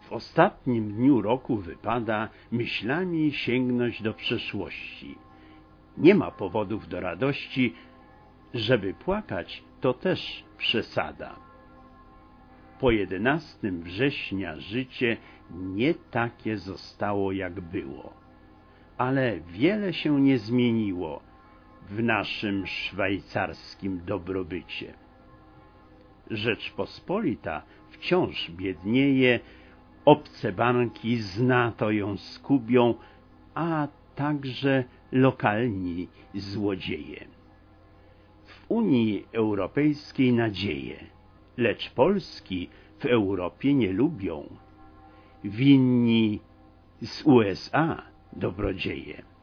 W ostatnim dniu roku wypada myślami sięgnąć do przeszłości. Nie ma powodów do radości, żeby płakać, to też przesada. Po 11 września życie nie takie zostało, jak było. Ale wiele się nie zmieniło w naszym szwajcarskim dobrobycie. Rzeczpospolita wciąż biednieje, obce banki znato ją skubią, a także lokalni złodzieje. W Unii Europejskiej nadzieje, lecz Polski w Europie nie lubią. Winni z USA dobrodzieje.